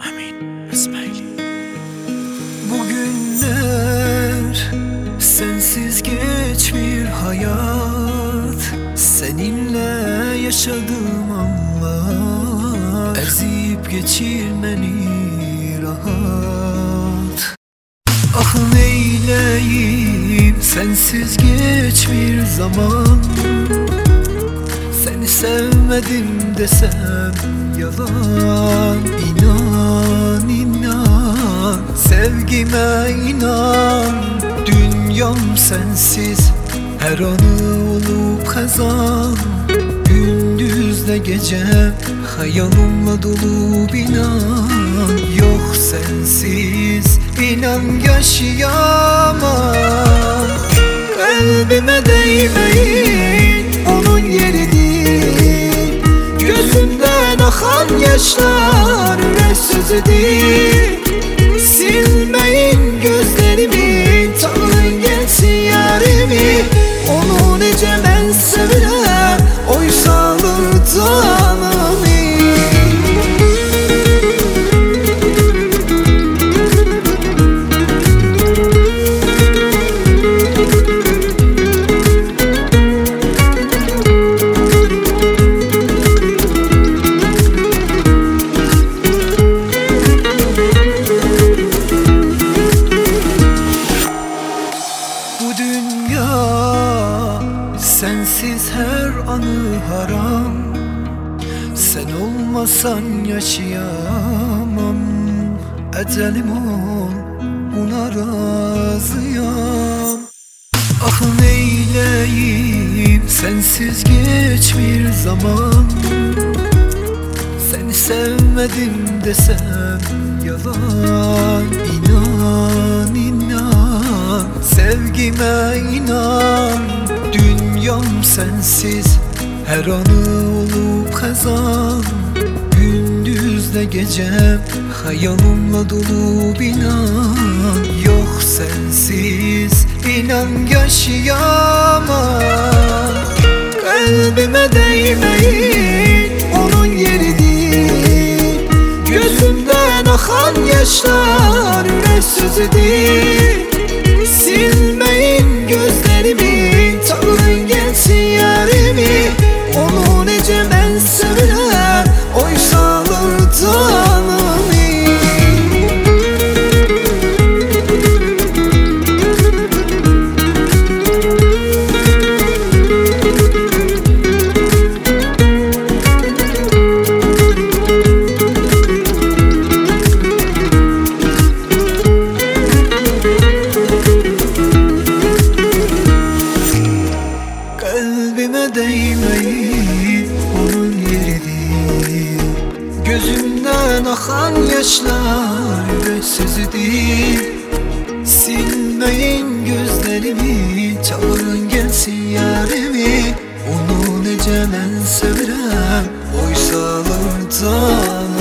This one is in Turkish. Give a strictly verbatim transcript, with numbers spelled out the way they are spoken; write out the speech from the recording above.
Amin İsmail. Bugünler sensiz geçmiş hayat, seninle yaşadığım anlar ezip geçirmeni rahat. Ah neyleyim sensiz geçmiş zaman, seni sevmedim desem yalan. İnan inan sevgime inan, dünyam sensiz her anı olup kazan. Gündüzle gecem hayalimle dolu inan, yok sensiz inan yaşayamam. Kalbime değmeyin, onun yeri değil. Gözümden akan yaşlar üres sözü değil. Silmeyin gözlerimi, tanıyın gelsin yarimi. Onu nece ben sevirem, oysa alırdan sensiz her anı haram. Sen olmasan yaşayamam. Ecelim ol, buna razıyam. Ah neyleyim sensiz geçmiş zaman, seni sevmedim desem yalan. İnan inan sevgime inan, dünyam sensiz her anı olup kazan. Gündüzle gecem hayalimle dolu inan, yok sensiz inan yaşayamam. Kalbime değmeyin, onun yeri değil. Gözümden akan yaşlar üres sözü değil. Silmeyin gözlerimi, tanıyın gelsin yarimi. Onu nece ben sevirem, oysa alırdan Kalbime değmeyin, onun yeri değil. Gözümden akan yaşlar üres sözü değil. Silmeyin gözlerimi, çağırın gelsin yarimi. Onu nece ben sevirem, oysa alırdan